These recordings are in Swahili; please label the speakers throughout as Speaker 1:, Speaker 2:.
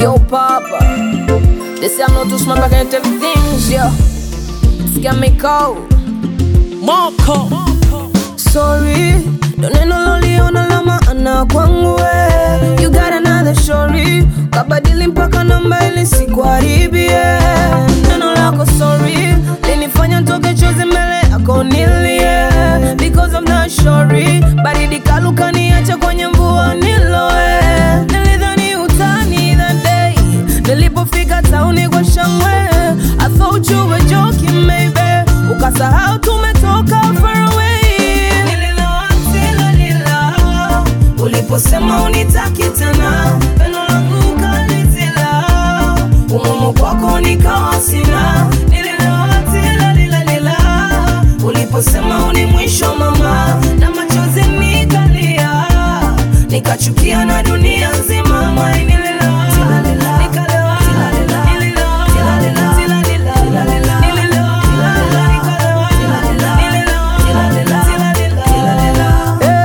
Speaker 1: Yo, Papa, they say I'm not too smart, but I can tell things, yo. It's got me cold.
Speaker 2: Marco.
Speaker 1: Sorry, don't need no loli ona lama ana kwangu we. You got another story, kabadili mpaka namba ili sikuharibie. Neno lako sorry, linifanya ntoke chozi mbele yako nilie. Because I'm not sorry, baridi kaluka niache kwenye mvua niloe. Nilidhani utani that day, nilipofika tauni kwa shangwe. I thought you were joking maybe, ukasahau tumetoka far away. Uliposema unitaki tena, pendo langu ukalizila. Umumu kwako nikawa sina, nililewa tila lila lila. Uliposema uni mwisho mama, na machozi nikalia. Nikachukia na dunia nzima, mai nililewa tila lila. Nikalewa tila lila, nililewa tila lila, tila lila, tila lila. Nililewa tila lila, nikalewa tila lila, nililewa tila lila, tila lila, tila lila.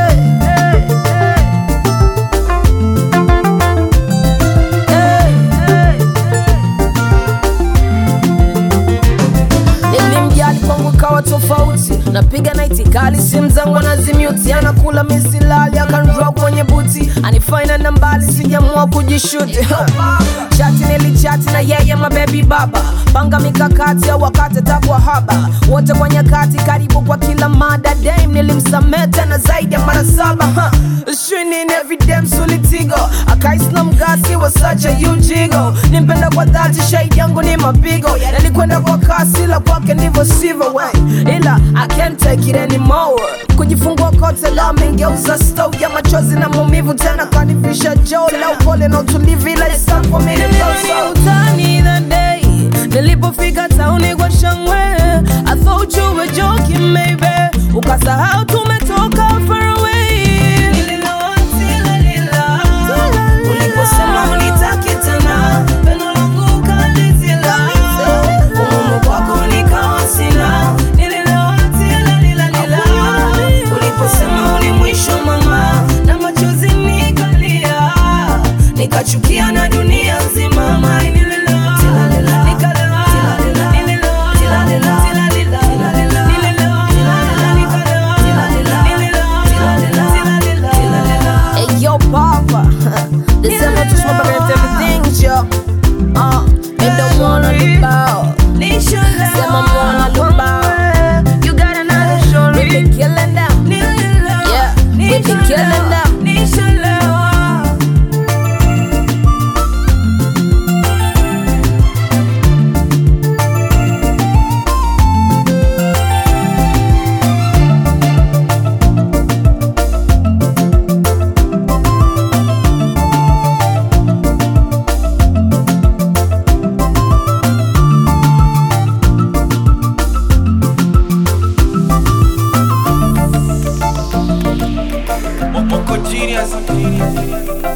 Speaker 1: Kawa tofauti, napiga night kali, simu zangu nazimute. Anakula misilali, akanrock kwenye buti. Anifanya na mbali, sijamua kujishuti. Chati nilichati na yeye mababy baba. Panga mikakati au wakati takwa haba. Wote kwa nyakati, karibu kwa kila mada. Dame nilimsameta na zaidi ya mara 7. Shinin every damn solitigo. Akaisna mgasi wa such a huge ego. Nimpenda kwa dhati, shahidi yangu ni mapigo. Nalikwenda kwa kasi, la kwake ndivyo sivyo. Ila I can't take it anymore. Kujifungua kote la mengeuza stove ya machozi na maumivu tena kanifisha joe. La upole na utulivu ila it's time for me to go. So utani that day, nilipofika tauni kwa shangwe. I thought you were joking maybe, ukasahau tumetoka far away. Nililewa tila lila. Uliposema unitaki tena, pendo langu ukalizila. Umumu kwako nikawa sina, nililewa tila lila lila. Uliposema uni mwisho mama, na machozi nikalia. Nikachukia na dunia nzima, mai nililewa tila lila. Nikalewa tila lila, nililewa tila lila, tila lila, tila lila. Nililewa tila lila, nikalewa tila lila, nililewa tila lila, tila lila, tila lila. Hey yo Papa, this is not just my baby everything, yo. Me don't wanna look out. Say my wanna look out. You got another story. We be killing them. Yeah, we be killing them.
Speaker 2: Genius.